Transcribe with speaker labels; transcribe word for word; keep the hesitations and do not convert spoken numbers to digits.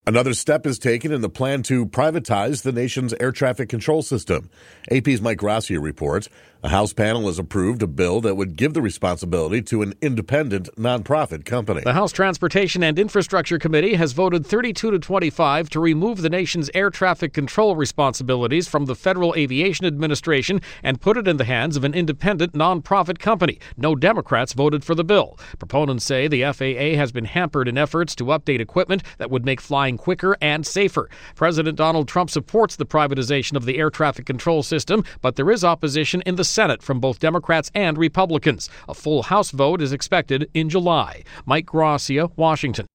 Speaker 1: Another step is taken in the plan to privatize the nation's air traffic control system. A P's Mike Gracia reports a House panel has approved a bill that would give the responsibility to an independent nonprofit company.
Speaker 2: The House Transportation and Infrastructure Committee has voted thirty-two to twenty-five to remove the nation's air traffic control responsibilities from the Federal Aviation Administration and put it in the hands of an independent nonprofit company. No Democrats voted for the bill. Proponents say the F A A has been hampered in efforts to update equipment that would make flying quicker and safer. President Donald Trump supports the privatization of the air traffic control system, but there is opposition in the Senate from both Democrats and Republicans. A full House vote is expected in July. Mike Gracia, Washington.